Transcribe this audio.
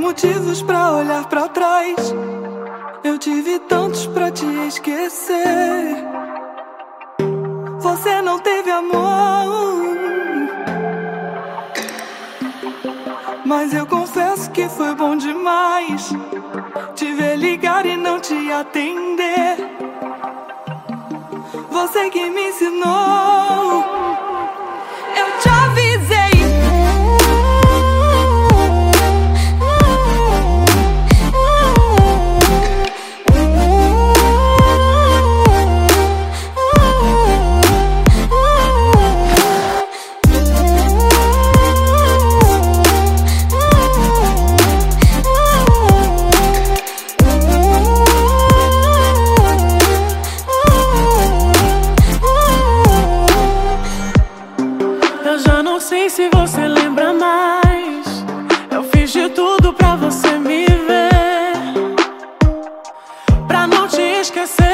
motivos pra olhar pra trás. Eu tive tantos pra te esquecer. Você não teve amor, mas eu confesso que foi bom demais te ver ligar e não te atender. Você que me ensinou. Eu te avisei. Não sei se você lembra mais. Eu fiz de tudo pra você me ver, pra não te esquecer.